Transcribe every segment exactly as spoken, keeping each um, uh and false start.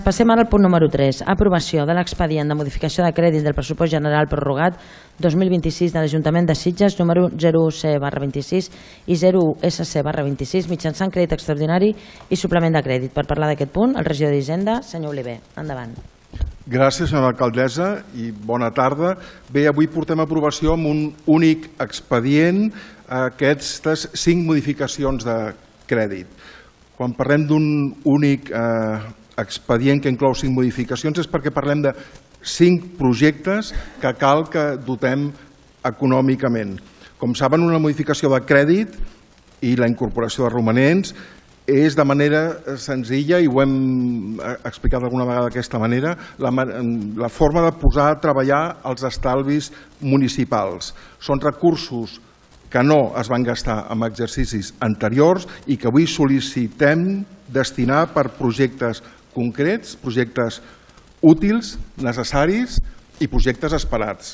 Passem ara al punt número tres, aprovació de l'expedient de modificació de crèdit del pressupost general prorrogat dos mil vint-i-sis de l'Ajuntament de Sitges, número zero u C barra vint-i-sis i zero u S C barra vint-i-sis, mitjançant crèdit extraordinari i suplement de crèdit. Per parlar d'aquest punt, el regidor d'Hisenda, senyor Oliver. Endavant. Gràcies, senyora alcaldessa, i bona tarda. Bé, avui portem a aprovació amb un únic expedient aquestes cinc modificacions de crèdit. Quan parlem d'un únic expedient que inclou cinc modificacions és perquè parlem de cinc projectes que cal que dotem econòmicament. Com saben, una modificació de crèdit i la incorporació de romanents és de manera senzilla, i ho hem explicat alguna vegada d'aquesta manera, la forma de posar a treballar els estalvis municipals. Són recursos que no es van gastar en exercicis anteriors i que avui sol·licitem destinar per projectes concrets, projectes útils, necessaris i projectes esperats.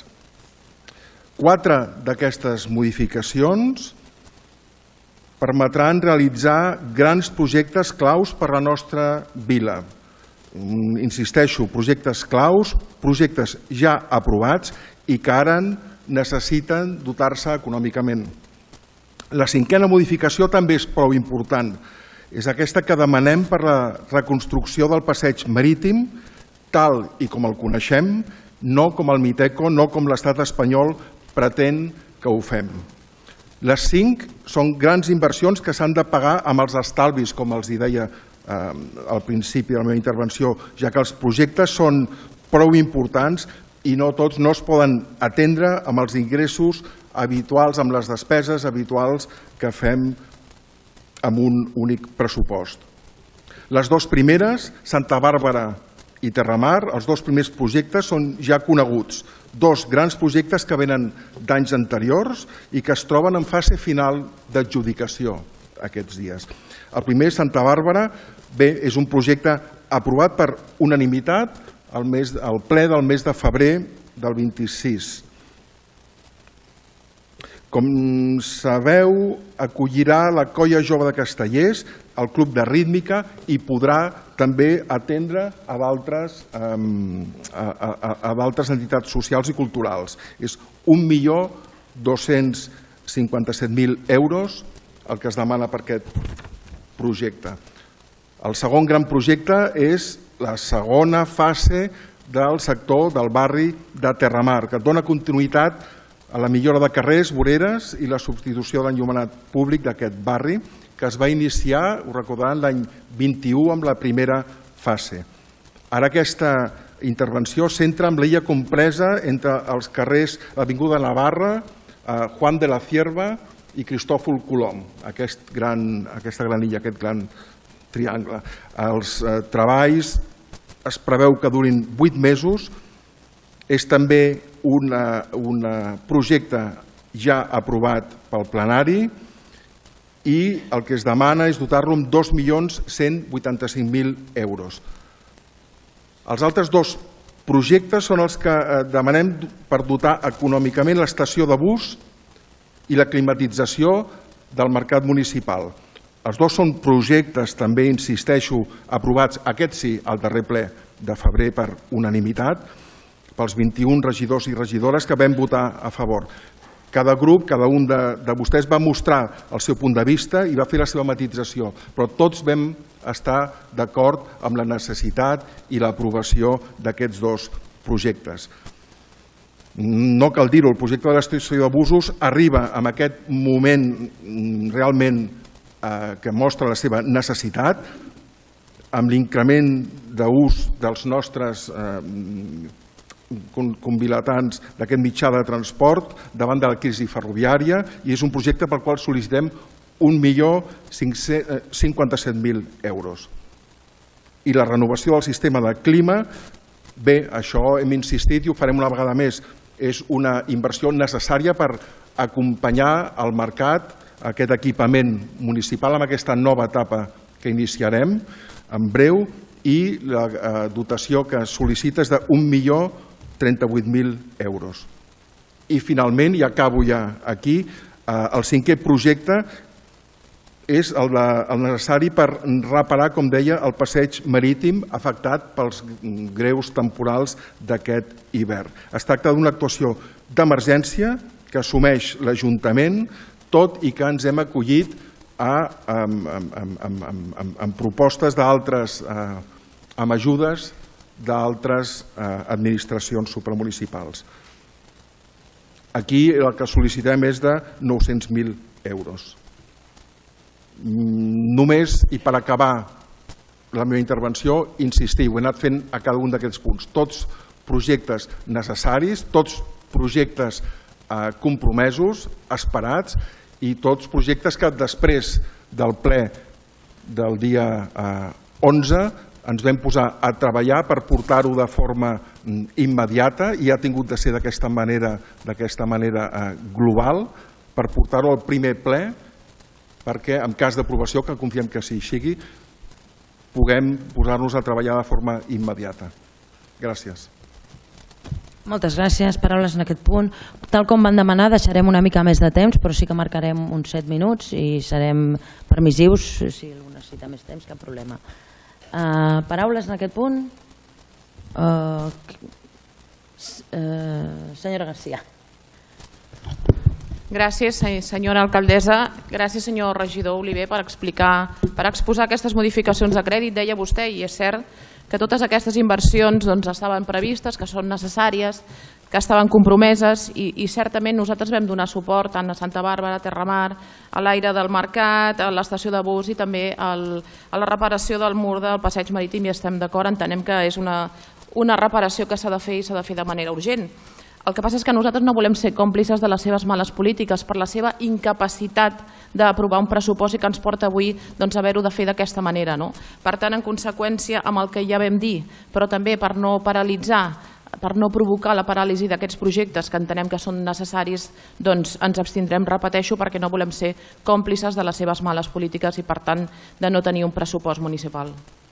Quatre d'aquestes modificacions permetran realitzar grans projectes claus per a la nostra vila. Insisteixo, projectes claus, projectes ja aprovats i que ara necessiten dotar-se econòmicament. La cinquena modificació també és prou important. És aquesta que demanem per la reconstrucció del passeig marítim, tal i com el coneixem, no com el Miteco, no com l'estat espanyol pretén que ho fem. Les cinc són grans inversions que s'han de pagar amb els estalvis, com els deia al principi de la meva intervenció, ja que els projectes són prou importants i no tots no es poden atendre amb els ingressos habituals, amb les despeses habituals que fem amb un únic pressupost. Les dues primeres, Santa Bàrbara i Terramar, els dos primers projectes són ja coneguts, dos grans projectes que venen d'anys anteriors i que es troben en fase final d'adjudicació aquests dies. El primer, Santa Bàrbara, bé, és un projecte aprovat per unanimitat al ple del mes de febrer del vint-i-sis. Com sabeu, acollirà la Colla Jove de Castellers, el Club de Rítmica, i podrà també atendre a d'altres entitats socials i culturals. És un milió dos-cents cinquanta-set mil euros el que es demana per aquest projecte. El segon gran projecte és la segona fase del sector del barri de Terramar, que dona continuïtat a la millora de carrers, voreres i la substitució de l'enllumenat públic d'aquest barri, que es va iniciar, ho recordaran, l'any vint-i-u amb la primera fase. Ara aquesta intervenció centra en l'illa compresa entre els carrers l'Avinguda Navarra, Juan de la Cierva i Cristòfol Colom, aquesta gran illa, aquest gran triangle. Els treballs es preveu que durin vuit mesos. És també un projecte ja aprovat pel plenari i el que es demana és dotar-lo amb dos milions cent vuitanta-cinc mil euros. Els altres dos projectes són els que demanem per dotar econòmicament l'estació de bus i la climatització del mercat municipal. Els dos són projectes, també insisteixo, aprovats, aquest sí, al darrer ple de febrer per unanimitat, pels vint-i-un regidors i regidores que vam votar a favor. Cada grup, cada un de vostès va mostrar el seu punt de vista i va fer la seva matització, però tots vam estar d'acord amb la necessitat i l'aprovació d'aquests dos projectes. No cal dir-ho, el projecte de l'estació de busos arriba en aquest moment realment que mostra la seva necessitat, amb l'increment d'ús dels nostres convilatants d'aquest mitjà de transport davant de la crisi ferroviària, i és un projecte pel qual sol·licitem un milió cinquanta-set mil euros. I la renovació del sistema de clima, bé, això hem insistit i ho farem una vegada més, és una inversió necessària per acompanyar el mercat, aquest equipament municipal, amb aquesta nova etapa que iniciarem en breu, i la dotació que sol·licita és d'un milió trenta-vuit mil euros. I finalment, i acabo ja aquí, el cinquè projecte és el, de, el necessari per reparar, com deia, el passeig marítim afectat pels greus temporals d'aquest hivern. Es tracta d'una actuació d'emergència que assumeix l'Ajuntament, tot i que ens hem acollit a, a, a, a, a, a propostes d'altres, amb ajudes d'altres administracions supramunicipals. Aquí el que sol·licitem és de nou-cents mil euros. Només, i per acabar la meva intervenció, insistir, ho he anat fent a cada un d'aquests punts, tots projectes necessaris, tots projectes eh, compromesos, esperats, i tots projectes que després del ple del dia eh, onze ens vam posar a treballar per portar-ho de forma immediata i ha tingut de ser d'aquesta manera, d'aquesta manera eh, global, per portar-ho al primer ple, perquè en cas d'aprovació, que confiem que sí sigui, puguem posar-nos a treballar de forma immediata. Gràcies. Moltes gràcies. Paraules en aquest punt. Tal com van demanar, deixarem una mica més de temps, però sí que marcarem uns set minuts i serem permissius. Si algú necessita més temps, cap problema. Uh, paraules en aquest punt? Uh, uh, senyora Garcia. Gràcies, senyora alcaldessa. Gràcies, senyor regidor Oliver, per explicar, per exposar aquestes modificacions de crèdit. Deia vostè, i és cert, que totes aquestes inversions doncs, estaven previstes, que són necessàries, que estaven compromeses i, i certament nosaltres vam donar suport tant a Santa Bàrbara, a Terramar, a l'Aire del Mercat, a l'estació de bus i també al, a la reparació del mur del passeig marítim i estem d'acord, entenem que és una, una reparació que s'ha de fer i s'ha de fer de manera urgent. El que passa és que nosaltres no volem ser còmplices de les seves males polítiques per la seva incapacitat d'aprovar un pressupost i que ens porta avui doncs, haver-ho de fer d'aquesta manera. No? Per tant, en conseqüència amb el que ja vam dir, però també per no paralitzar, per no provocar la paràlisi d'aquests projectes que entenem que són necessaris, doncs ens abstindrem, repeteixo, perquè no volem ser còmplices de les seves males polítiques i, per tant, de no tenir un pressupost municipal.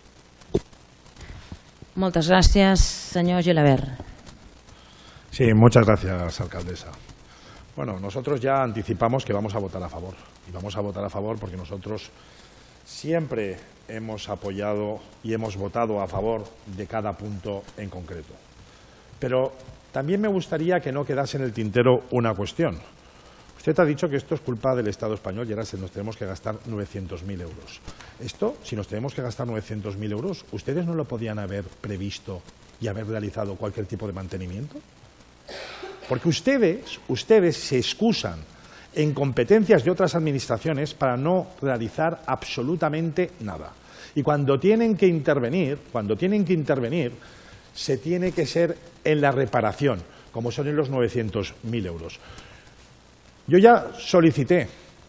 Moltes gràcies, senyor Gilabert. Sí, muchas gracias, alcaldesa. Bueno, nosotros ya anticipamos que vamos a votar a favor. Y vamos a votar a favor porque nosotros siempre hemos apoyado y hemos votado a favor de cada punto en concreto. Pero también me gustaría que no quedase en el tintero una cuestión. Usted ha dicho que esto es culpa del Estado español y ahora nos tenemos que gastar novecientos mil euros. Esto, si nos tenemos que gastar novecientos mil euros, ¿ustedes no lo podían haber previsto y haber realizado cualquier tipo de mantenimiento? Porque ustedes, ustedes se excusan en competencias de otras administraciones para no realizar absolutamente nada. Y cuando tienen que intervenir, cuando tienen que intervenir, se tiene que ser en la reparación, como son en los novecientos mil euros. Yo ya solicité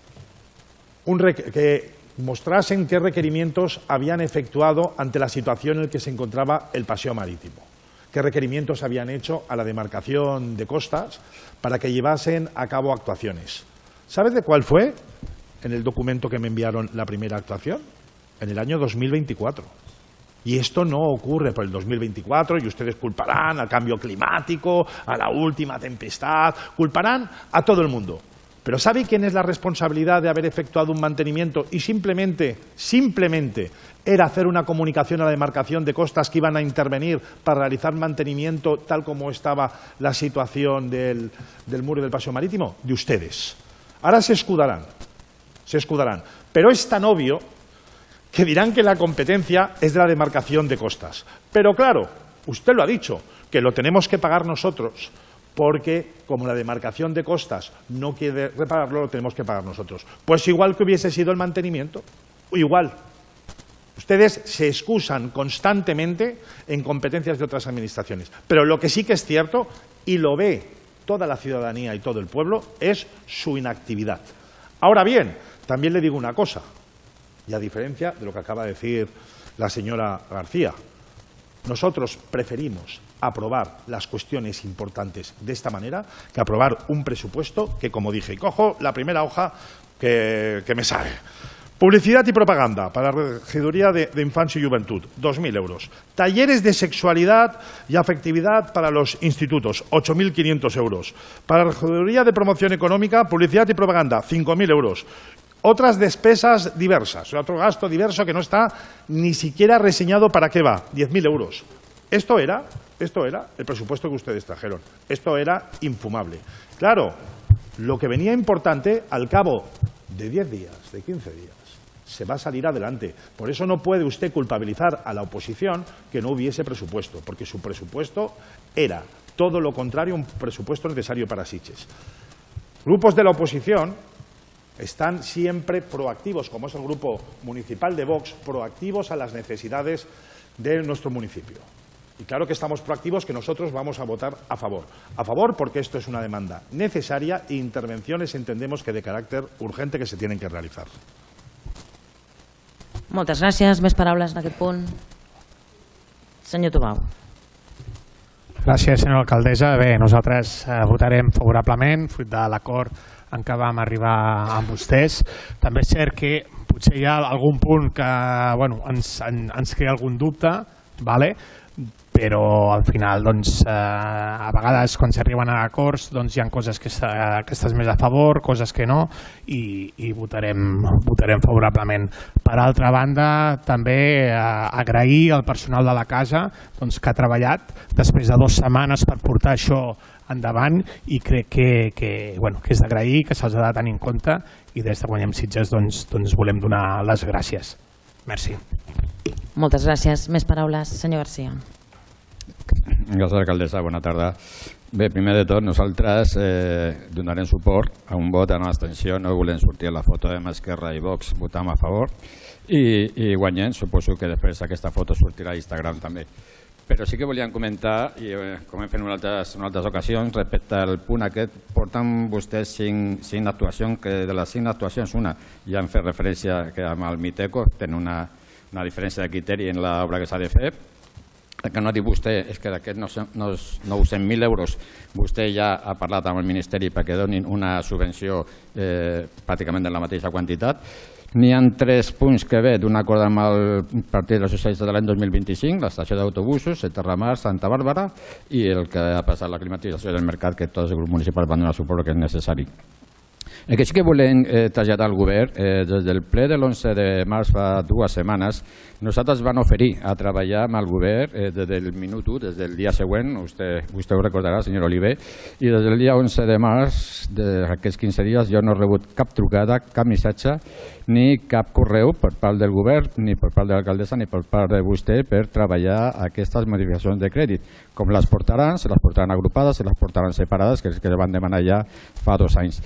un que mostrasen qué requerimientos habían efectuado ante la situación en la que se encontraba el paseo marítimo. Qué requerimientos habían hecho a la demarcación de costas para que llevasen a cabo actuaciones. ¿Sabes de cuál fue? En el documento que me enviaron la primera actuación, en el año dos mil veinticuatro. Y esto no ocurre por el dos mil veinticuatro y ustedes culparán al cambio climático, a la última tempestad, culparán a todo el mundo. Pero ¿sabe quién es la responsabilidad de haber efectuado un mantenimiento y simplemente, simplemente era hacer una comunicación a la demarcación de costas que iban a intervenir para realizar mantenimiento tal como estaba la situación del, del muro del paseo marítimo? De ustedes. Ahora se escudarán, se escudarán. Pero es tan obvio que dirán que la competencia es de la demarcación de costas. Pero claro, usted lo ha dicho, que lo tenemos que pagar nosotros. Porque como la demarcación de costas no quiere repararlo, lo tenemos que pagar nosotros. Pues igual que hubiese sido el mantenimiento, igual. Ustedes se excusan constantemente en competencias de otras administraciones. Pero lo que sí que es cierto, y lo ve toda la ciudadanía y todo el pueblo, es su inactividad. Ahora bien, también le digo una cosa, y a diferencia de lo que acaba de decir la señora García, nosotros preferimos aprobar las cuestiones importantes de esta manera que aprobar un presupuesto que, como dije, cojo la primera hoja que, que me sale. Publicidad y propaganda para la Regiduría de, de Infancia y Juventud, dos mil euros. Talleres de sexualidad y afectividad para los institutos, ocho mil quinientos euros. Para la Regiduría de Promoción Económica, publicidad y propaganda, cinco mil euros. otras despesas diversas, otro gasto diverso que no está ni siquiera reseñado para qué va, diez mil euros. Esto era, esto era el presupuesto que ustedes trajeron. Esto era infumable. Claro, lo que venía importante, al cabo de diez días, de quince días, se va a salir adelante. Por eso no puede usted culpabilizar a la oposición que no hubiese presupuesto, porque su presupuesto era todo lo contrario a un presupuesto necesario para Sitges. Grupos de la oposición están siempre proactivos, como es el Grupo Municipal de Vox, proactivos a las necesidades de nuestro municipio. Y claro que estamos proactivos, que nosotros vamos a votar a favor. A favor porque esto es una demanda necesaria e intervenciones entendemos que de carácter urgente que se tienen que realizar. Moltes gràcies. Més paraules en aquest punt. Senyor Tubau. Gràcies, senyora alcaldessa. Bé, nosaltres eh, votarem favorablement, fruit de l'acord en què vam arribar amb vostès. També és cert que potser hi ha algun punt que bueno, ens, en, ens crea algun dubte, vale? Però al final doncs, eh, a vegades quan s'arriben a acords doncs, hi ha coses que, que estàs més a favor, coses que no, i, i votarem, votarem favorablement. Per altra banda, també eh, agrair al personal de la casa doncs, que ha treballat després de dues setmanes per portar això endavant i crec que, que, bueno, que és d'agrair, que se'ls ha de tenir en compte i des de Guanyem Sitges doncs, doncs volem donar les gràcies. Merci. Moltes gràcies. Més paraules. Senyor Garcia. Gràcies, alcaldessa. Bona tarda. Bé, primer de tot, nosaltres eh, donarem suport a un vot a una abstenció. No volem sortir a la foto de Esquerra i Vox, votam a favor. I, i guanyem, suposo que després aquesta foto sortirà a Instagram també. Però sí que volíem comentar, i eh, com hem fet en altres, en altres ocasions, respecte al punt aquest, porten vostès cinc, cinc actuacions, que de les cinc actuacions una ja han fet referència que amb el Miteco tenen una, una diferència de criteri en l'obra que s'ha de fer. El que no ha dit vostè és que d'aquests nou-cents mil euros vostè ja ha parlat amb el Ministeri perquè donin una subvenció eh, pràcticament de la mateixa quantitat. N'hi ha tres punts que ve d'un acord amb el Partit dels Socialistes de l'any dos mil vint-i-cinc, l'estació d'autobusos, el Terramar, Santa Bàrbara, i el que ha passat la climatització del mercat, que tots els grups municipals van donar suport que és necessari. El que sí que volem eh, traslladar al govern, eh, des del ple de l'onze de març fa dues setmanes, nosaltres vam oferir a treballar amb el govern eh, des del minut u, des del dia següent, vostè, vostè ho recordarà, senyor Oliver, i des del dia onze de març, d'aquests quinze dies, jo no he rebut cap trucada, cap missatge, ni cap correu per part del govern, ni per part de l'alcaldessa, ni per part de vostè per treballar aquestes modificacions de crèdit. Com les portaran, se les portaran agrupades, se les portaran separades, que és que van demanar ja fa dos anys.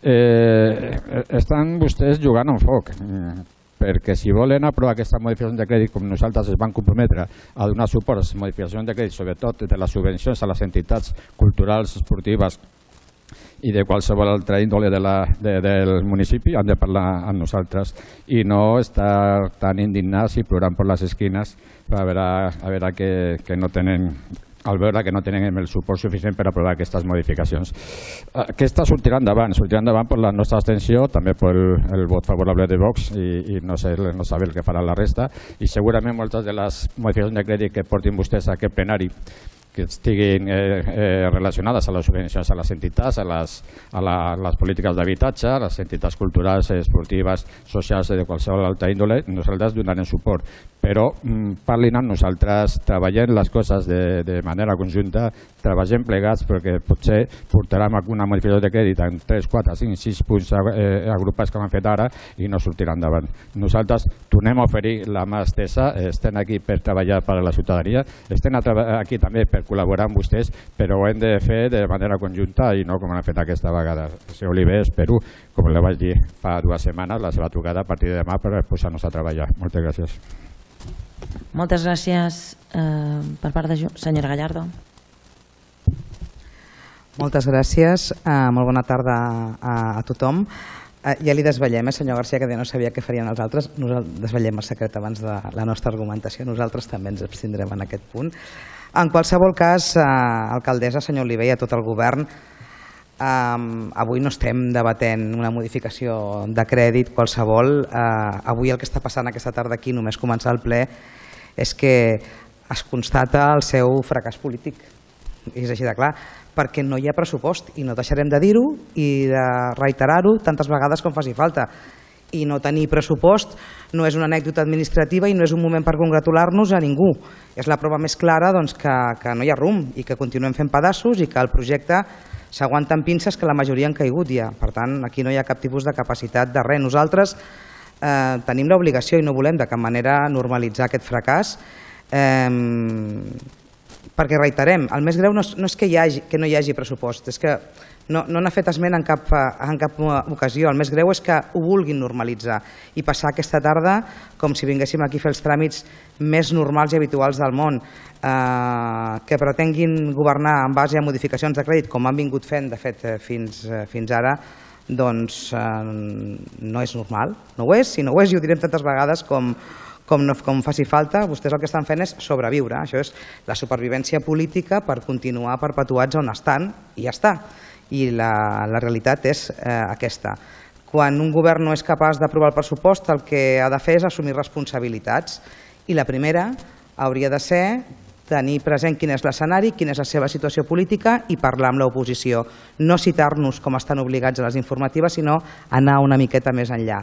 Eh, estan vostès jugant amb foc, perquè si volen aprovar aquesta modificació de crèdit, com nosaltres es van comprometre a donar suport a les modificacions de crèdit, sobretot de les subvencions a les entitats culturals, esportives i de qualsevol altra índole de la, de, del municipi, han de parlar amb nosaltres i no estar tan indignats i plorant per les esquines a veure, a veure que, que no tenen... al veure que no tenen el suport suficient per aprovar aquestes modificacions. Aquesta sortirà endavant, sortirà endavant per la nostra abstenció, també per el vot favorable de Vox i, i no, sé, no saber el que farà la resta, i segurament moltes de les modificacions de crèdit que portin vostès a aquest plenari que estiguin eh, eh, relacionades a les subvencions a les entitats, a les, a la, les polítiques d'habitatge, a les entitats culturals, esportives, socials de qualsevol altra índole, nosaltres donarem suport. Però mm, parlin amb nosaltres, treballem les coses de, de manera conjunta, treballem plegats perquè potser portarem una modificació de crèdit en tres, quatre, cinc, sis punts eh, agrupats com han fet ara i no sortirà endavant. Nosaltres tornem a oferir la mà estesa, estem aquí per treballar per a la ciutadania, estem aquí també per col·laborar amb vostès, però ho hem de fer de manera conjunta i no com han fet aquesta vegada. El senyor Oliver, espero, com li vaig dir fa dues setmanes, la seva trucada a partir de demà per posar-nos a treballar. Moltes gràcies. Moltes gràcies eh, per part de senyora Gallardo. Moltes gràcies. Uh, molt bona tarda a, a tothom. Uh, ja li desvetllem, eh, senyor Garcia, que no sabia què farien els altres. Nosaltres desvetllem el secret abans de la nostra argumentació. Nosaltres també ens abstindrem en aquest punt. En qualsevol cas, uh, alcaldessa, senyor Oliver i a tot el govern, Um, avui no estem debatent una modificació de crèdit qualsevol. Uh, avui el que està passant aquesta tarda aquí, només començar el ple, és que es constata el seu fracàs polític. És així de clar, perquè no hi ha pressupost i no deixarem de dir-ho i de reiterar-ho tantes vegades com faci falta. I no tenir pressupost no és una anècdota administrativa i no és un moment per congratular-nos a ningú. És la prova més clara que no hi ha rumb i que continuem fent pedaços i que el projecte s'aguanta amb pinces que la majoria han caigut ja. Per tant, aquí no hi ha cap tipus de capacitat de res. Nosaltres tenim l'obligació i no volem de cap manera normalitzar aquest fracàs, perquè reiterem, el més greu no és que no hi hagi pressupost, és que no n'ha fet esment en cap ocasió. El més greu és que ho vulguin normalitzar i passar aquesta tarda com si vinguéssim aquí a fer els tràmits més normals i habituals del món. Que pretenguin governar en base a modificacions de crèdit, com han vingut fent, de fet, fins ara, doncs no és normal. No ho és, si no ho és, i ho direm tantes vegades com com faci falta, vostès el que estan fent és sobreviure. Això és la supervivència política per continuar perpetuats on estan i ja està. I la realitat és aquesta. Quan un govern no és capaç d'aprovar el pressupost, el que ha de fer és assumir responsabilitats. I la primera hauria de ser tenir present quin és l'escenari, quina és la seva situació política i parlar amb l'oposició. No citar-nos com estan obligats a les informatives, sinó anar una miqueta més enllà.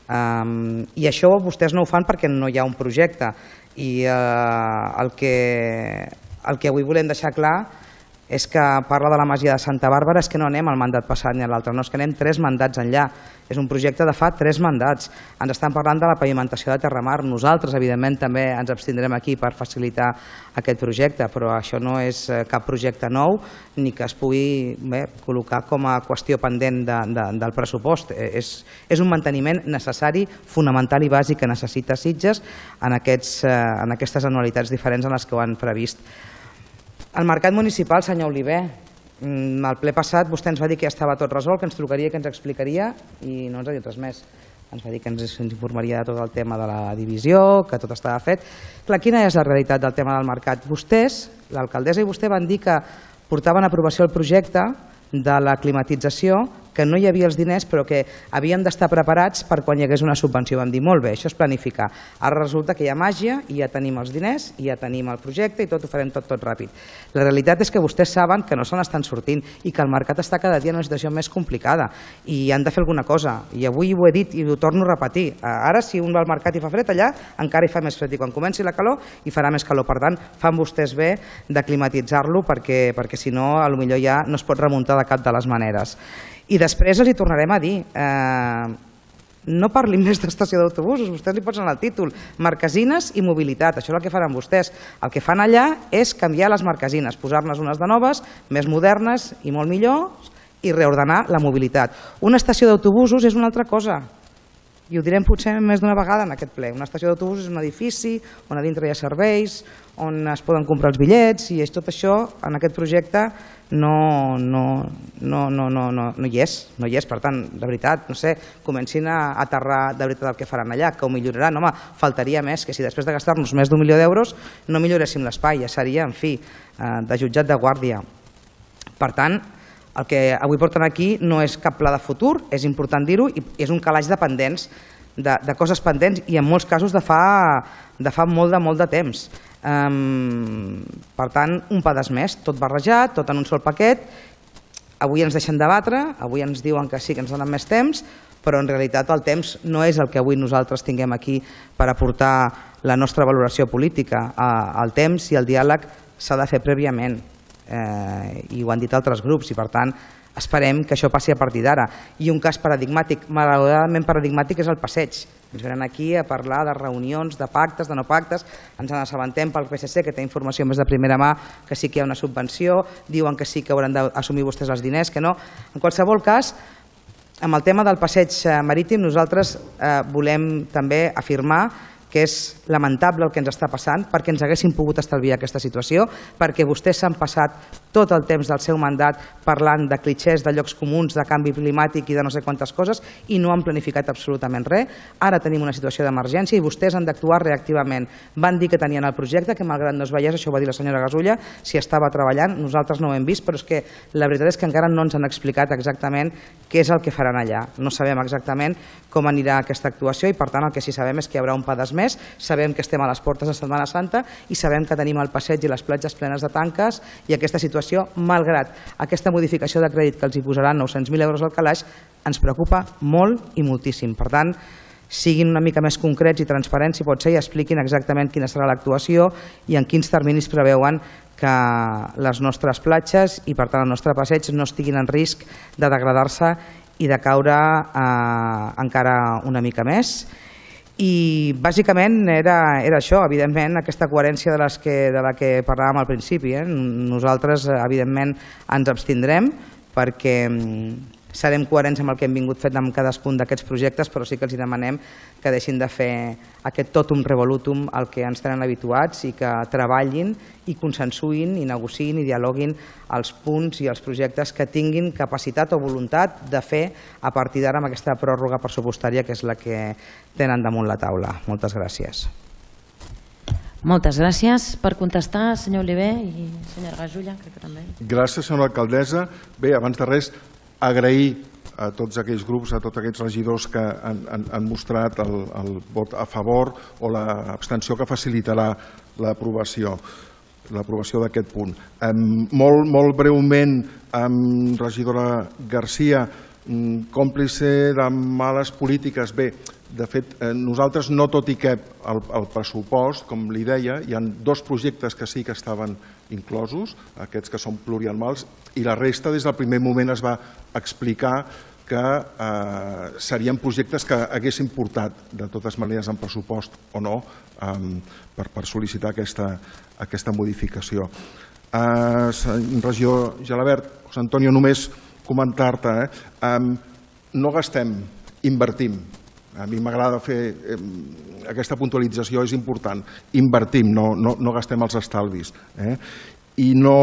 I això vostès no ho fan perquè no hi ha un projecte. I el que avui volem deixar clar és que parla de la masia de Santa Bàrbara, és que no anem al mandat passat ni a l'altre, no, és que anem tres mandats enllà. És un projecte de fa tres mandats. Ens estan parlant de la pavimentació de Terramar. Nosaltres, evidentment, també ens abstindrem aquí per facilitar aquest projecte, però això no és cap projecte nou ni que es pugui col·locar com a qüestió pendent del pressupost. És un manteniment necessari, fonamental i bàsic que necessita Sitges en aquestes anualitats diferents en les que ho han previst. El mercat municipal, senyor Oliver, al ple passat vostè ens va dir que ja estava tot resolt, que ens trucaria, que ens explicaria i no ens ha dit res més. Ens va dir que ens informaria de tot el tema de la divisió, que tot estava fet. Clar, quina és la realitat del tema del mercat? Vostès, l'alcaldessa i vostè, van dir que portaven a aprovació el projecte de la climatització, que no hi havia els diners però que havien d'estar preparats per quan hi hagués una subvenció. Vam dir, molt bé, això és planificar. Ara resulta que hi ha màgia i ja tenim els diners i ja tenim el projecte i tot ho farem tot, tot ràpid. La realitat és que vostès saben que no se n'estan sortint i que el mercat està cada dia en una situació més complicada i han de fer alguna cosa. I avui ho he dit i ho torno a repetir. Ara, si un va al mercat i fa fred, allà encara hi fa més fred i quan comenci la calor hi farà més calor. Per tant, fan vostès bé de climatitzar-lo perquè si no, potser ja no es pot remuntar de cap de les maneres. I després els hi tornarem a dir, no parlin més d'estació d'autobusos, vostès li posen el títol, marquesines i mobilitat, això és el que faran vostès. El que fan allà és canviar les marquesines, posar-ne unes de noves, més modernes i molt millors, i reordenar la mobilitat. Una estació d'autobusos és una altra cosa, i ho direm potser més d'una vegada en aquest ple. Una estació d'autobusos és un edifici on a dintre hi ha serveis, on es poden comprar els bitllets, i tot això en aquest projecte no hi és. No hi és, per tant, de veritat, no sé, comencin a aterrar de veritat el que faran allà, que ho milloraran. Home, faltaria més que si després de gastar-nos més d'un milió d'euros no milloréssim l'espai, ja seria, en fi, de jutjat de guàrdia. Per tant, el que avui porten aquí no és cap pla de futur, és important dir-ho, i és un calaix de pendents, de coses pendents, i en molts casos de fa molt de molt de temps. Per tant, un pedaç més, tot barrejat, tot en un sol paquet. Avui ens deixen debatre, avui ens diuen que sí, que ens donen més temps, però en realitat el temps no és el que avui nosaltres tinguem aquí per aportar la nostra valoració política. El temps i el diàleg s'ha de fer prèviament, i ho han dit altres grups, i per tant esperem que això passi a partir d'ara. I un cas paradigmàtic, malauradament paradigmàtic, és el passeig. Ens venen aquí a parlar de reunions, de pactes, de no pactes, ens n'assabentem pel P S C, que té informació més de primera mà, que sí que hi ha una subvenció, diuen que sí que hauran d'assumir vostès els diners, que no. En qualsevol cas, amb el tema del passeig marítim, nosaltres volem també afirmar que és lamentable el que ens està passant, perquè ens haguéssim pogut estalviar aquesta situació, perquè vostès s'han passat tot el temps del seu mandat parlant de clitxers, de llocs comuns, de canvi climàtic i de no sé quantes coses, i no han planificat absolutament res. Ara tenim una situació d'emergència i vostès han d'actuar reactivament. Van dir que tenien el projecte, que malgrat no es veiés, això ho va dir la senyora Gasulla, si estava treballant, nosaltres no ho hem vist, però és que la veritat és que encara no ens han explicat exactament què és el que faran allà. No sabem exactament com anirà aquesta actuació i per tant el que sí sabem és que hi haurà un pas més, sabem que estem a les portes de Setmana Santa i sabem que tenim el passeig i les platges plenes de tanques i aquesta situació, malgrat aquesta modificació de crèdit que els hi posaran nou-cents mil euros al calaix, ens preocupa molt i moltíssim. Per tant, siguin una mica més concrets i transparents si pot ser i expliquin exactament quina serà l'actuació i en quins terminis preveuen que les nostres platges i per tant el nostre passeig no estiguin en risc de degradar-se i de caure eh, encara una mica més. I bàsicament era, era això, evidentment, aquesta coherència de, les que, de la que parlàvem al principi. Eh? Nosaltres, evidentment, ens abstindrem perquè serem coherents amb el que hem vingut fet amb cadascun d'aquests projectes, però sí que els demanem que deixin de fer aquest totum revolutum al que ens tenen habituats i que treballin i consensuïn i negociïn i dialoguin els punts i els projectes que tinguin capacitat o voluntat de fer a partir d'ara amb aquesta pròrroga pressupostària que és la que tenen damunt la taula. Moltes gràcies. Moltes gràcies. Per contestar, senyor Oliver i senyora Gasulla, crec que també. Gràcies, senyora alcaldessa. Bé, abans de res, agrair a tots aquells grups, a tots aquests regidors que han, han, han mostrat el, el vot a favor o l'abstenció que facilitarà l'aprovació l'aprovació d'aquest punt. Um, molt, molt breument, um, regidora Garcia, um, còmplice de males polítiques. Bé, de fet, eh, nosaltres no tot i que el, el pressupost, com li deia, hi ha dos projectes que sí que estaven inclosos, aquests que són plurianuals, i la resta des del primer moment es va explicar que eh, serien projectes que haguessin portat de totes maneres en pressupost o no eh, per, per sol·licitar aquesta, aquesta modificació. Eh, regidor Gelabert, José Antonio, només comentar-te, eh, eh, no gastem, invertim. A mi m'agrada fer eh, aquesta puntualització, és important. Invertim, no, no, no gastem els estalvis. Eh? I no,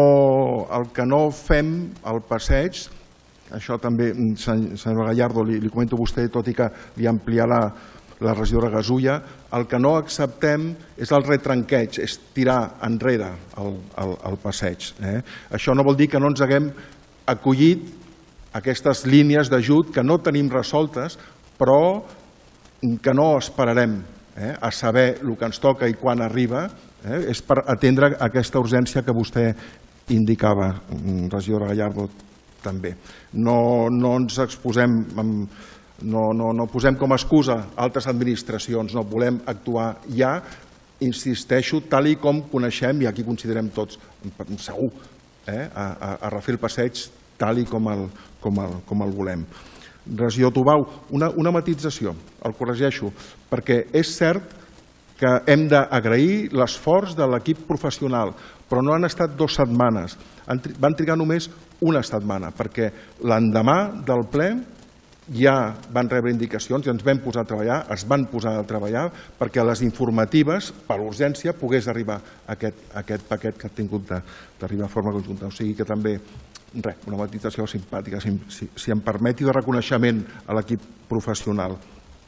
el que no fem al passeig, això també, senyora Gallardo, li, li comento a vostè, tot i que li ampliarà la, la regidora Gasulla, el que no acceptem és el retranqueig, és tirar enrere el, el, el passeig. Eh? Això no vol dir que no ens haguem acollit aquestes línies d'ajut que no tenim resoltes, però que no esperarem eh, a saber el que ens toca i quan arriba, eh, és per atendre aquesta urgència que vostè indicava, regidora Gallardo, també. No, no ens exposem, amb, no, no, no posem com a excusa altres administracions, no volem actuar ja, insisteixo, tal i com coneixem, i aquí considerem tots, segur, eh, a, a, a refer el passeig tal i com el, com el, com el volem. Regidor Tubau, una, una matització, el corregeixo, perquè és cert que hem d'agrair l'esforç de l'equip professional, però no han estat dues setmanes, van trigar només una setmana, perquè l'endemà del ple ja van rebre indicacions i ens vam posar a treballar, es van posar a treballar perquè a les informatives, per urgència, pogués arribar aquest, aquest paquet que ha tingut d'arribar de forma conjunta. O sigui que també res, una matització simpàtica, si, si, si em permeti, de reconeixement a l'equip professional.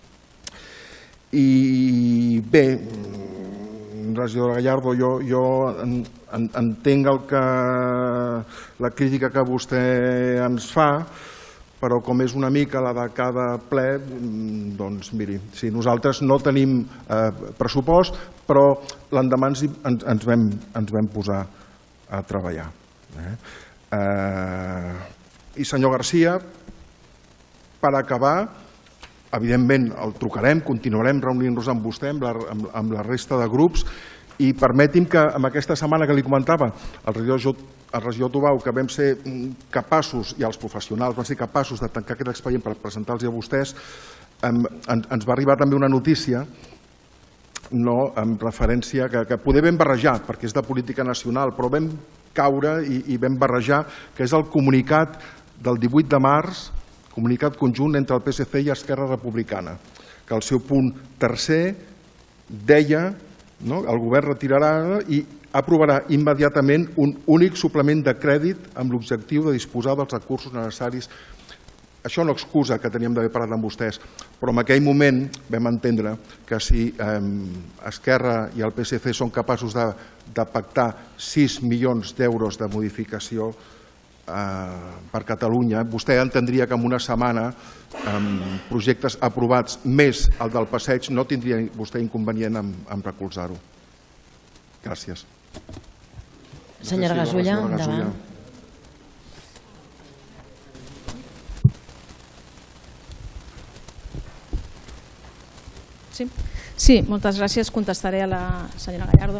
I bé, regidora Gallardo, jo, jo en, en, entenc el que, la crítica que vostè ens fa, però com és una mica la de cada ple, doncs miri, sí, nosaltres no tenim eh, pressupost, però l'endemà ens, ens, ens, vam, ens vam posar a treballar. Eh? Eh, I senyor Garcia, per acabar, evidentment el trucarem, continuarem reunint-nos amb vostè, amb la, amb, amb la resta de grups, i permeti'm que en aquesta setmana que li comentava el regidor, el regidor Tubau, que vam ser capaços, i els professionals van ser capaços de tancar aquest expedient per presentar-los a vostès, eh, ens, ens va arribar també una notícia no, amb referència que, que poder vam barrejar, perquè és de política nacional, però vam caure i, i vam barrejar, que és el comunicat del divuit de març, comunicat conjunt entre el P S C i Esquerra Republicana, que al seu punt tercer deia, no, el govern retirarà i aprovarà immediatament un únic suplement de crèdit amb l'objectiu de disposar dels recursos necessaris. Això no excusa que teníem d'haver parlat amb vostès, però en aquell moment vam entendre que si eh, Esquerra i el P S C són capaços de, de pactar sis milions d'euros de modificació, per Catalunya, vostè entendria que en una setmana, amb projectes aprovats més el del passeig, no tindria vostè inconvenient en recolzar-ho. Gràcies. Senyora Gasulla, endavant. Sí, sí, moltes gràcies. Contestaré a la senyora Gallardo.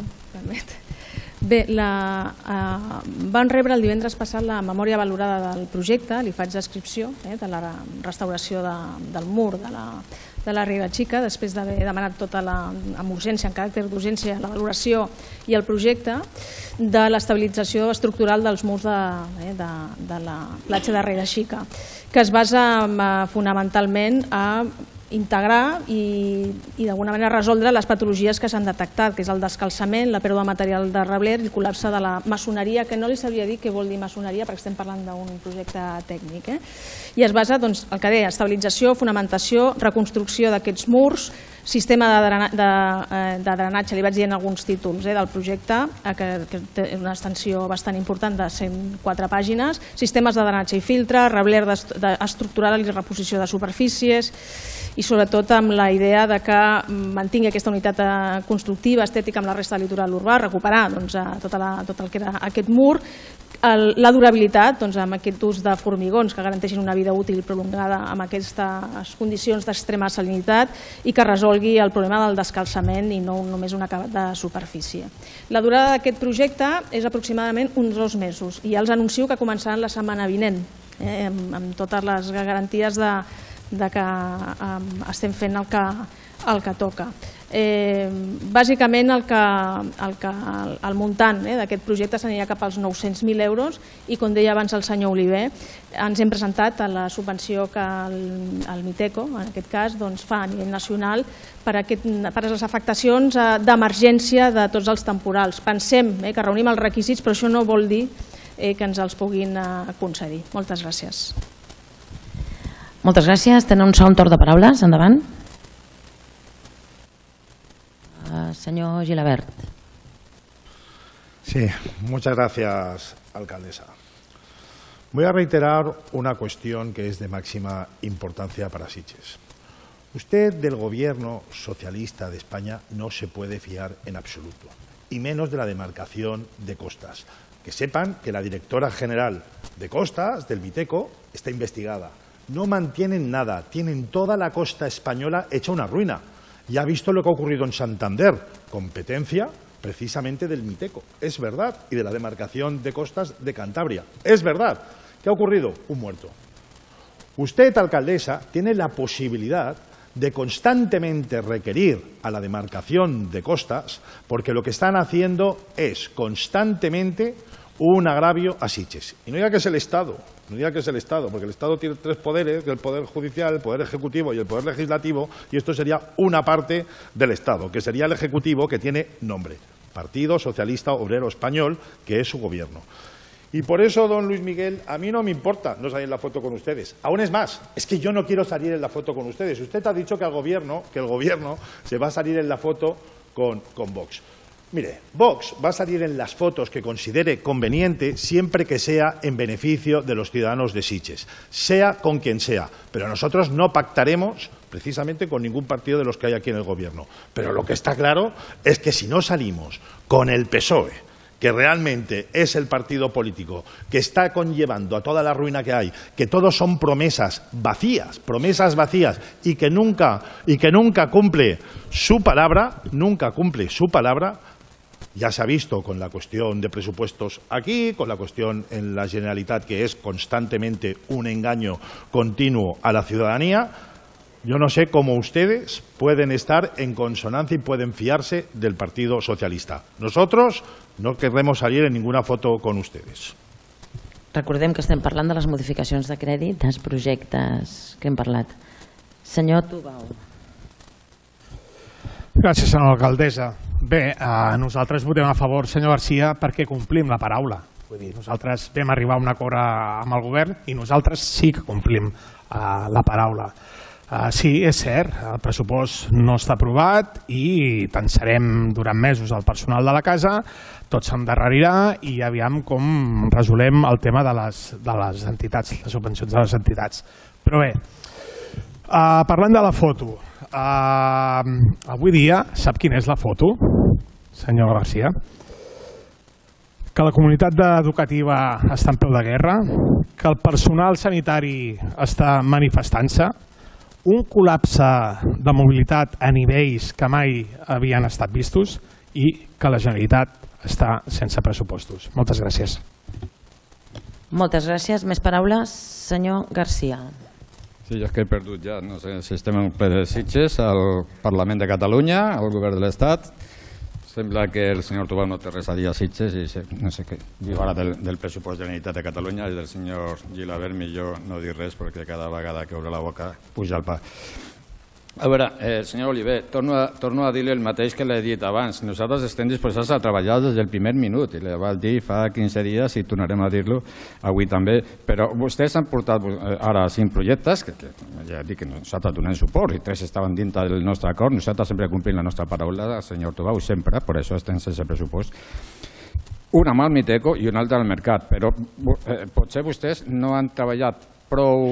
Bé, la, eh, van rebre el divendres passat la memòria valorada del projecte, li faig descripció eh, de la restauració de, del mur de la, de la Riera Xica, després d'haver demanat tota la, amb urgència, en caràcter d'urgència, la valoració i el projecte de l'estabilització estructural dels murs de, eh, de, de la platja de Riera Xica, que es basa eh, fonamentalment a integrar i, i d'alguna manera resoldre les patologies que s'han detectat, que és el descalçament, la pèrdua de material de rebler i el col·lapse de la maçoneria, que no li sabria dir què vol dir maçoneria perquè estem parlant d'un projecte tècnic. Eh? I es basa, doncs, el que deia, estabilització, fonamentació, reconstrucció d'aquests murs, sistema de, drena, de, de drenatge, li vaig dir en alguns títols eh, del projecte, que, que té una extensió bastant important de cent quatre pàgines, sistemes de drenatge i filtre, rebler estructural i reposició de superfícies, i sobretot amb la idea de que mantingui aquesta unitat constructiva, estètica amb la resta del litoral urbà, recuperar doncs, tota la, tot el que era aquest mur, el, la durabilitat doncs, amb aquest ús de formigons que garanteixin una vida útil prolongada amb aquestes condicions d'extrema salinitat i que resolgui el problema del descalçament i no només un acabat de superfície. La durada d'aquest projecte és aproximadament uns dos mesos i ja els anuncio que començaran la setmana vinent, eh, amb, amb totes les garanties de de que um, estem fent el que, el que toca. Eh, bàsicament el, que, el, que, el, el muntant eh, d'aquest projecte s'aniria cap als nou-cents mil euros i, com deia abans el senyor Oliver, ens hem presentat a la subvenció que el, el Miteco, en aquest cas, doncs, fa a nivell nacional per, aquest, per les afectacions d'emergència de tots els temporals. Pensem eh, que reunim els requisits, però això no vol dir eh, que ens els puguin eh, concedir. Moltes gràcies. Moltes gràcies. Tenen un segon torn de paraules. Endavant. Uh, señor Gilabert. Sí, muchas gracias, alcaldesa. Voy a reiterar una cuestión que es de máxima importancia para Sitges. Usted del gobierno socialista de España no se puede fiar en absoluto, y menos de la demarcación de costas. Que sepan que la directora general de costas, del Miteco, está investigada. No mantienen nada, tienen toda la costa española hecha una ruina. Ya ha visto lo que ha ocurrido en Santander, competencia precisamente del Miteco, es verdad, y de la demarcación de costas de Cantabria, es verdad. ¿Qué ha ocurrido? Un muerto. Usted, alcaldesa, tiene la posibilidad de constantemente requerir a la demarcación de costas, porque lo que están haciendo es constantemente un agravio a Sitges. Y no diga que es el Estado, no diga que es el Estado, porque el Estado tiene tres poderes, el Poder Judicial, el Poder Ejecutivo y el Poder Legislativo, y esto sería una parte del Estado, que sería el Ejecutivo, que tiene nombre, Partido Socialista Obrero Español, que es su gobierno. Y por eso, don Luis Miguel, a mí no me importa no salir en la foto con ustedes. Aún es más, es que yo no quiero salir en la foto con ustedes. Usted ha dicho que al gobierno, que el gobierno se va a salir en la foto con, con Vox. Mire, Vox va a salir en las fotos que considere conveniente siempre que sea en beneficio de los ciudadanos de Sitges, sea con quien sea. Pero nosotros no pactaremos precisamente con ningún partido de los que hay aquí en el gobierno. Pero lo que está claro es que si no salimos con el P S O E, que realmente es el partido político que está conllevando a toda la ruina que hay, que todos son promesas vacías, promesas vacías y que nunca, y que nunca cumple su palabra, nunca cumple su palabra. Ya se ha visto con la cuestión de presupuestos aquí, con la cuestión en la Generalitat, que es constantemente un engaño continuo a la ciudadanía. Yo no sé cómo ustedes pueden estar en consonancia y pueden fiarse del Partido Socialista. Nosotros no querremos salir en ninguna foto con ustedes. Recordem que estem parlant de les modificacions de crèdit dels projectes que hem parlat. Senyor Tubau. Gràcies, senyora alcaldessa. Bé, eh, nosaltres votem a favor, senyor Garcia, perquè complim la paraula. Vull dir, nosaltres vam arribar a un acord amb el govern i nosaltres sí que complim eh, la paraula. Uh, sí, és cert, el pressupost no està aprovat i tensarem durant mesos el personal de la casa, tot s'endarrerirà i aviam com resolem el tema de les, de les entitats, les subvencions de les entitats. Però bé, uh, parlant de la foto, uh, avui dia sap quina és la foto, senyor Garcia? Que la comunitat educativa està en peu de guerra, que el personal sanitari està manifestant-se, un col·lapse de mobilitat a nivells que mai havien estat vistos i que la Generalitat està sense pressupostos. Moltes gràcies. Moltes gràcies. Més paraules? Senyor Garcia. Sí, jo és que he perdut ja. No sé si estem en ple de Sitges, al Parlament de Catalunya, al Govern de l'Estat. Sembla que el senyor Tubau no té res a dir a Sitges i no sé què. Diu ara del, del pressupost de la Generalitat de Catalunya i del senyor Gilabert millor no dir res perquè cada vegada que obre la boca puja el pa. A veure, eh, senyor Oliver, torno a, torno a dir-li el mateix que l'he dit abans. Nosaltres estem disposats a treballar des del primer minut i li vaig dir fa quinze dies i tornarem a dir-lo avui també, però vostès han portat ara cinc projectes que, que ja dic que nosaltres donem suport i tres estaven dintre del nostre acord. Nosaltres sempre complim la nostra paraula, senyor Tubau, sempre, per això estem sense pressupost. Una amb el Miteco i una altra al mercat, però eh, potser vostès no han treballat prou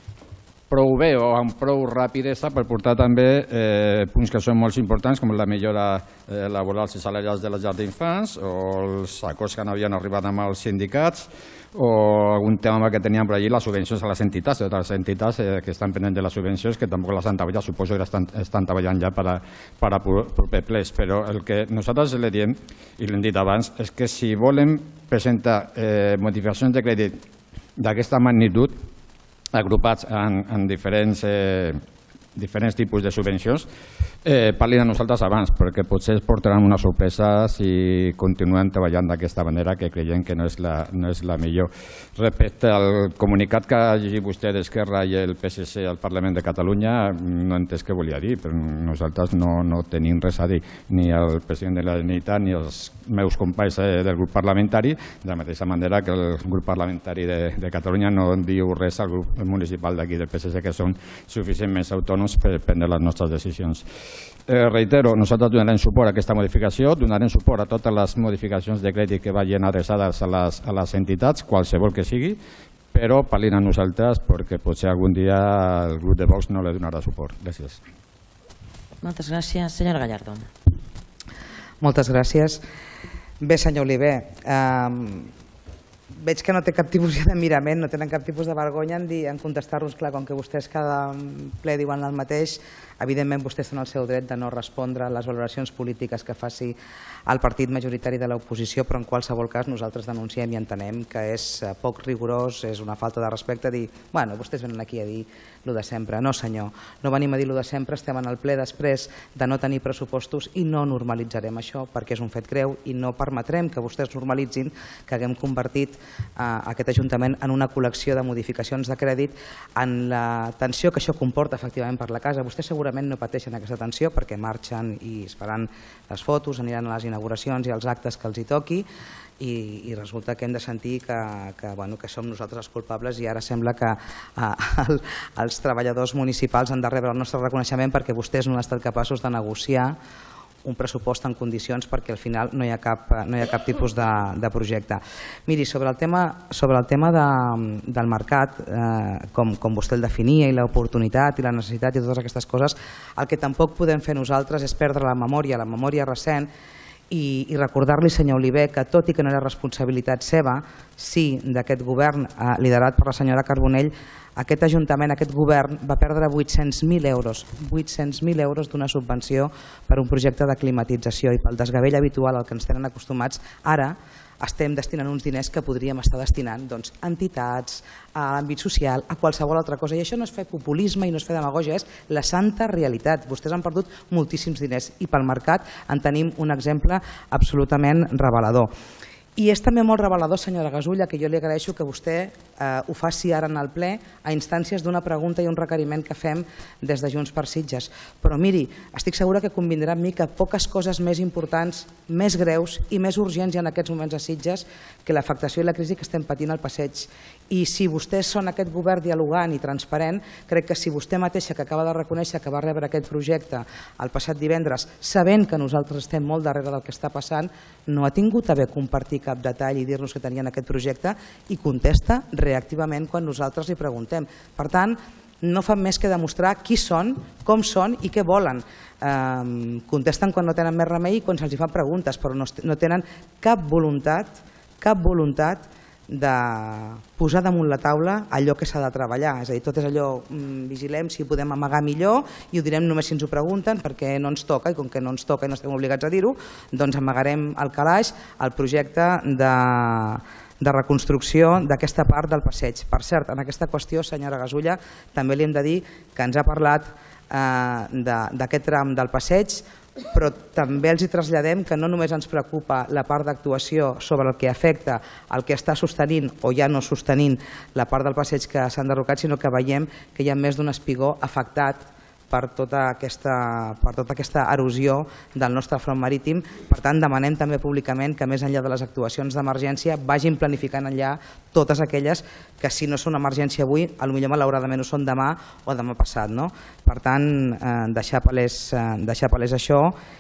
prou bé o amb prou rapidesa per portar també eh, punts que són molt importants com la millora eh, laborals i salarials de les llars d'infants o els acords que no havien arribat amb els sindicats o algun tema que teníem per allí, les subvencions a les entitats, totes les entitats eh, que estan pendents de les subvencions, que tampoc les han treballat, suposo que estan, estan treballant ja per a, per a proper plens, però el que nosaltres li diem, i l'hem dit abans, és que si volem presentar eh, modificacions de crèdit d'aquesta magnitud, agrupats en, en diferents, eh, diferents tipus de subvencions, eh, parlin a nosaltres abans, perquè potser es portaran una sorpresa si continuen treballant d'aquesta manera, que creiem que no és la, no és la millor. Respecte al comunicat que ha llegit vostè d'Esquerra i el P S C al Parlament de Catalunya, no he entès què volia dir, però nosaltres no, no tenim res a dir, ni el president de la Generalitat ni els meus companys eh, del grup parlamentari, de la mateixa manera que el grup parlamentari de, de Catalunya no diu res al grup municipal d'aquí del P S C, que són suficientment autònoms per prendre les nostres decisions. Eh, reitero, nosaltres donarem suport a aquesta modificació, donarem suport a totes les modificacions de crèdit que vagin adreçades a les, a les entitats, qualsevol que sigui, però parlin a nosaltres perquè potser algun dia el grup de Vox no li donarà suport. Gràcies. Moltes gràcies. Senyora Gallardo. Moltes gràcies. Bé, senyor Oliver, eh, veig que no té cap tipus de mirament, no tenen cap tipus de vergonya en, dir, en contestar-nos, clar, com que vostès cada ple diuen el mateix, evidentment vostès tenen el seu dret de no respondre a les valoracions polítiques que faci el partit majoritari de l'oposició, però en qualsevol cas nosaltres denunciem i entenem que és poc rigorós, és una falta de respecte dir, bueno, vostès venen aquí a dir el de sempre. No, senyor, no venim a dir el de sempre, estem en el ple després de no tenir pressupostos i no normalitzarem això perquè és un fet greu i no permetrem que vostès normalitzin que haguem convertit eh, aquest Ajuntament en una col·lecció de modificacions de crèdit en la tensió que això comporta efectivament per la casa. Vostès segurament no pateixen aquesta tensió perquè marxen i es faran les fotos, aniran a les inauguracions i als actes que els hi toqui i, i resulta que hem de sentir que, que, bueno, que som nosaltres els culpables i ara sembla que eh, el, els treballadors municipals han de rebre el nostre reconeixement perquè vostès no han estat capaços de negociar un pressupost en condicions perquè al final no hi ha cap, no hi ha cap tipus de, de projecte. Miri, sobre el tema, sobre el tema de, del mercat, eh, com, com vostè el definia, i l'oportunitat i la necessitat i totes aquestes coses, el que tampoc podem fer nosaltres és perdre la memòria, la memòria recent, i, i recordar-li, senyor Oliver, que tot i que no era responsabilitat seva, sí, d'aquest govern eh, liderat per la senyora Carbonell, aquest Ajuntament, aquest govern, va perdre vuit-cents mil euros, vuit-cents mil euros d'una subvenció per un projecte de climatització i pel desgavell habitual al que ens tenen acostumats, ara estem destinant uns diners que podríem estar destinant doncs, a entitats, a l'àmbit social, a qualsevol altra cosa. I això no és fer populisme i no és fer demagògia, és la santa realitat. Vostès han perdut moltíssims diners i pel mercat en tenim un exemple absolutament revelador. I és també molt revelador, senyora Gasulla, que jo li agraeixo que vostè eh, ho faci ara en el ple a instàncies d'una pregunta i un requeriment que fem des de Junts per Sitges. Però miri, estic segura que convindrà amb mi que poques coses més importants, més greus i més urgents hi ha en aquests moments a Sitges que l'afectació i la crisi que estem patint al passeig I si vostès són aquest govern dialogant i transparent, crec que si vostè mateixa, que acaba de reconèixer que va rebre aquest projecte el passat divendres, sabent que nosaltres estem molt darrere del que està passant, no ha tingut a bé compartir cap detall i dir-nos que tenien aquest projecte i contesta reactivament quan nosaltres li preguntem. Per tant, no fan més que demostrar qui són, com són i què volen. Eh, contesten quan no tenen més remei i quan se'ls fan preguntes, però no, no tenen cap voluntat, cap voluntat de posar damunt la taula allò que s'ha de treballar. És a dir, tot és allò, mm, vigilem si podem amagar millor i ho direm només si ens ho pregunten perquè no ens toca, i com que no ens toca i no estem obligats a dir-ho, doncs amagarem al calaix el projecte de, de reconstrucció d'aquesta part del passeig. Per cert, en aquesta qüestió, senyora Gasulla, també li hem de dir que ens ha parlat eh, d'aquest tram del passeig, però també els hi traslladem que no només ens preocupa la part d'actuació sobre el que afecta el que està sostenint o ja no sostenint la part del passeig que s'ha enderrocat, sinó que veiem que hi ha més d'un espigó afectat per tota aquesta, per tota aquesta erosió del nostre front marítim. Per tant, demanem també públicament que més enllà de les actuacions d'emergència vagin planificant enllà totes aquelles que si no són emergència avui, potser malauradament ho són demà o demà passat. No? Per tant, eh, deixar palès, eh, deixar palès això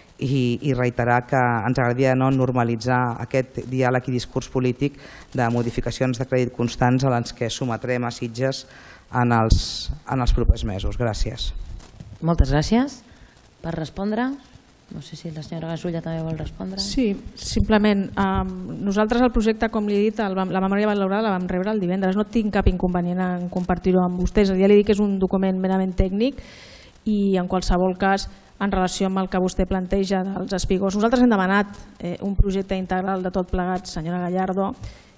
i, i reiterar que ens agradaria no normalitzar aquest diàleg i discurs polític de modificacions de crèdit constants a les que sometrem a Sitges en els, en els propers mesos. Gràcies. Moltes gràcies. Per respondre, no sé si la senyora Gasulla també vol respondre. Sí, simplement, eh, nosaltres el projecte, com li he dit, el, la memòria valorada la vam rebre el divendres. No tinc cap inconvenient en compartir-ho amb vostès. Ja li dic que és un document merament tècnic i en qualsevol cas, en relació amb el que vostè planteja dels espigós, nosaltres hem demanat eh, un projecte integral de tot plegat, senyora Gallardo,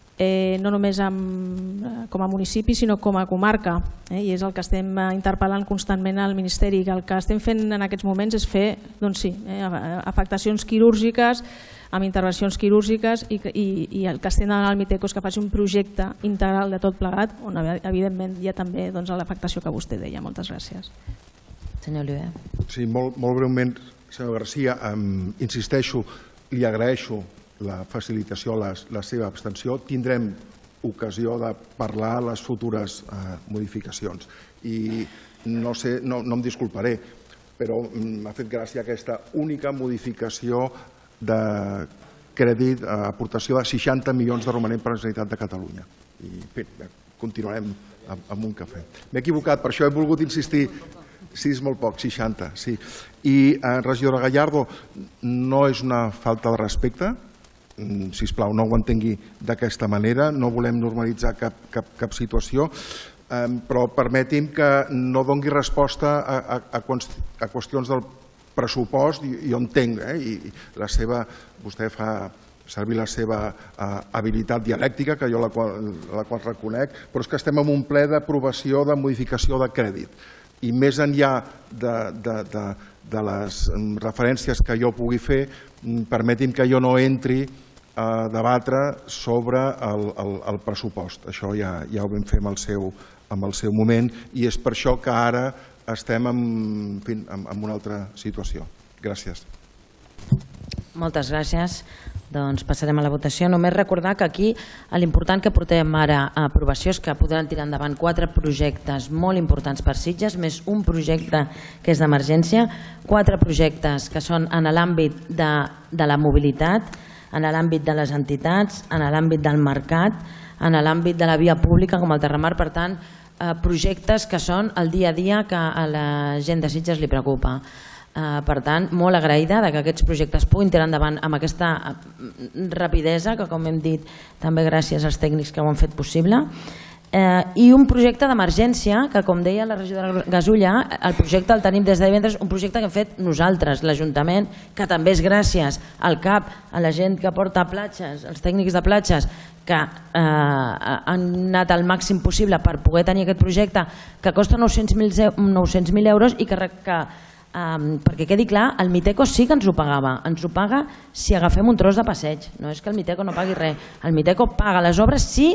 Eh, no només amb, com a municipi sinó com a comarca, eh, i és el que estem interpel·lant constantment al Ministeri. El que estem fent en aquests moments és fer doncs sí, eh, afectacions quirúrgiques amb intervencions quirúrgiques i, i, i el que estem demanant al Miteco és que faci un projecte integral de tot plegat on evidentment hi ha també doncs, l'afectació que vostè deia. Moltes gràcies. Senyor Oliver. Sí, molt, molt breument, senyor Garcia, um, insisteixo, li agraeixo la facilitació, la, la seva abstenció. Tindrem ocasió de parlar les futures eh, modificacions. I no sé, no, no em disculparé, però m'ha fet gràcia aquesta única modificació de crèdit, eh, aportació de seixanta milions de romanent per a la Generalitat de Catalunya. I bé, continuarem amb, amb un cafè. M'he equivocat, per això he volgut insistir. Sí, és molt poc, seixanta, sí. I, eh, regidora Gallardo, no és una falta de respecte, sisplau, no ho entengui d'aquesta manera, no volem normalitzar cap, cap, cap situació, eh, però permeti'm que no dongui resposta a, a, a, a qüestions del pressupost, i jo entenc, eh, i la seva, vostè fa servir la seva eh, habilitat dialèctica, que jo la qual, la qual reconec, però és que estem en un ple d'aprovació de modificació de crèdit. I més enllà de, de, de, de les referències que jo pugui fer, permeti'm que jo no entri a debatre sobre el, el, el pressupost. Això ja, ja ho vam fer amb el, seu, amb el seu moment i és per això que ara estem en, en, fi, en, en una altra situació. Gràcies. Moltes gràcies. Doncs passarem a la votació. Només recordar que aquí l'important que portem ara a aprovació és que podran tirar endavant quatre projectes molt importants per Sitges, més un projecte que és d'emergència, quatre projectes que són en l'àmbit de, de la mobilitat, en l'àmbit de les entitats, en l'àmbit del mercat, en l'àmbit de la via pública com el Terramar, per tant, eh, projectes que són el dia a dia que a la gent de Sitges li preocupa. Eh, per tant, molt agraïda de que aquests projectes puguin tirar endavant amb aquesta rapidesa, que com hem dit, també gràcies als tècnics que ho han fet possible. Eh, I un projecte d'emergència que, com deia la regidora Gasulla, el projecte el tenim des de divendres, un projecte que hem fet nosaltres, l'Ajuntament, que també és gràcies al C A P, a la gent que porta platges, els tècnics de platges, que eh, han anat al màxim possible per poder tenir aquest projecte que costa nou-cents mil euros i que, que Um, perquè quedi clar, el Miteco sí que ens ho pagava, ens ho paga si agafem un tros de passeig, no és que el Miteco no pagui res, el Miteco paga les obres si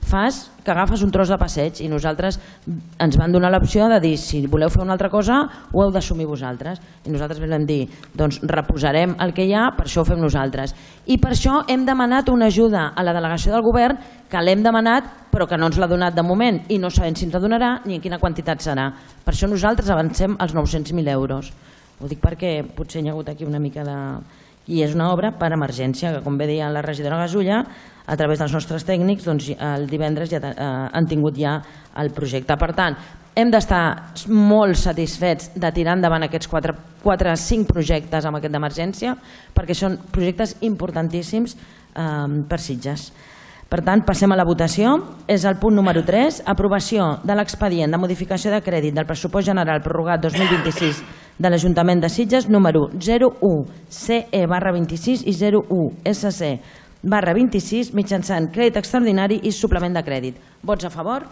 fas que agafes un tros de passeig i nosaltres ens van donar l'opció de dir si voleu fer una altra cosa ho heu d'assumir vosaltres i nosaltres vam dir doncs reposarem el que hi ha, per això ho fem nosaltres i per això hem demanat una ajuda a la delegació del govern que l'hem demanat però que no ens l'ha donat de moment i no sabem si ens la donarà ni en quina quantitat serà, per això nosaltres avancem els nou-cents mil euros, ho dic perquè potser hi ha hagut aquí una mica de... i és una obra per emergència que com bé deia la regidora Gasulla a través dels nostres tècnics doncs, el divendres ja eh, han tingut ja el projecte. Per tant, hem d'estar molt satisfets de tirar endavant aquests quatre o cinc projectes amb aquest d'emergència perquè són projectes importantíssims eh, per Sitges. Per tant, passem a la votació. És el punt número tres, aprovació de l'expedient de modificació de crèdit del pressupost general prorrogat dos mil vint-i-sis de l'Ajuntament de Sitges número zero u C E barra vint-i-sis i zero u S C barra vint-i-sis mitjançant crèdit extraordinari i suplement de crèdit. Vots a favor?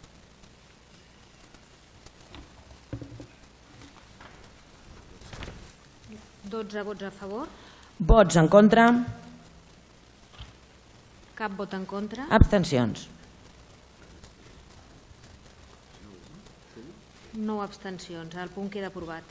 dotze vots a favor. Vots en contra? Cap vot en contra. Abstencions? nou abstencions. El punt queda aprovat.